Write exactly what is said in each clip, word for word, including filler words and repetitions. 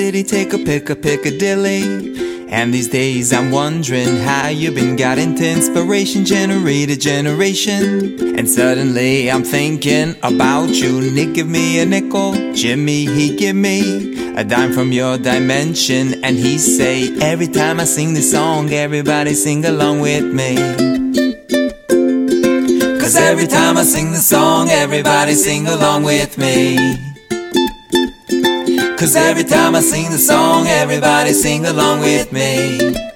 city, take a pick a Piccadilly. And these days I'm wondering how you've been got into inspiration, generate a generation. And suddenly I'm thinking about you. Nick give me a nickel, Jimmy he give me a dime from your dimension. And he say, every time I sing this song, everybody sing along with me. Cause every time I sing the song, everybody sing along with me. Cause every time I sing the song, everybody sing along with me.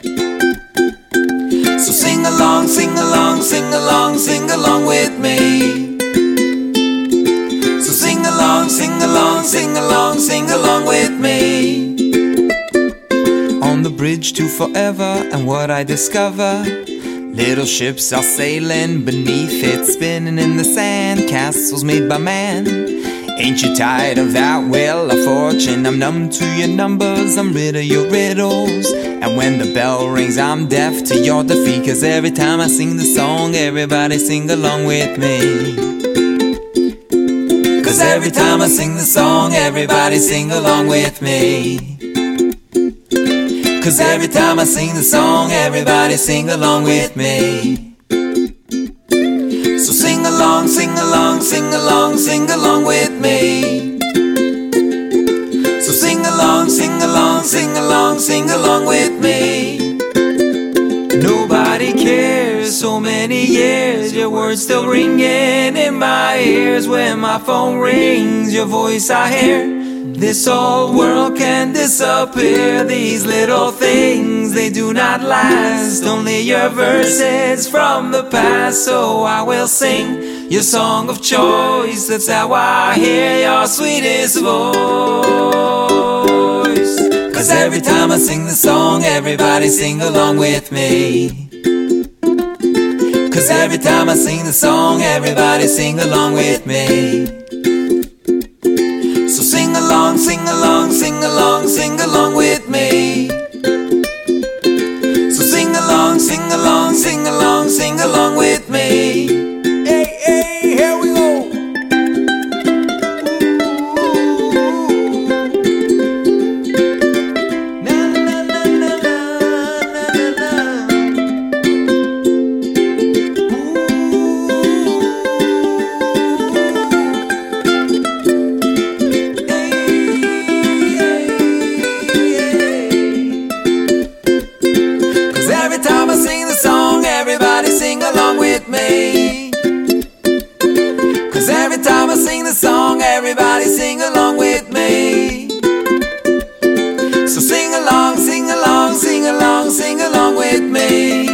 So sing along, sing along, sing along, sing along with me. So sing along, sing along, sing along, sing along with me. On the bridge to forever, and what I discover, little ships are sailing beneath it, spinning in the sand, castles made by man. Ain't you tired of that wheel of fortune? I'm numb to your numbers, I'm rid of your riddles. And when the bell rings, I'm deaf to your defeat. Cause every time I sing the song, everybody sing along with me. Cause every time I sing the song, everybody sing along with me. Cause every time I sing the song, everybody sing along with me. So sing along, sing along, sing along, sing along with me. So sing along, sing along, sing along, sing along with me. Nobody cares, so many years, your words still ringing in my ears. When my phone rings, your voice I hear. This whole world can disappear. These little things, they do not last. Only your verses from the past. So I will sing your song of choice. That's how I hear your sweetest voice. Cause every time I sing the song, everybody sing along with me. Cause every time I sing the song, everybody sing along with me. So sing along, sing along, sing along, sing along with me. So sing along, sing along, sing along, sing along with me. Hey, hey, here we go. Na na na na na na na. Every time I sing the song, everybody sing along with me. Cause every time I sing the song, everybody sing along with me. So sing along, sing along, sing along, sing along with me.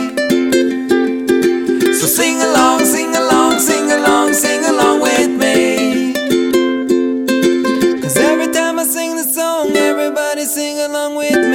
So sing along, sing along, sing along, sing along with me. Cause every time I sing the song, everybody sing along with me.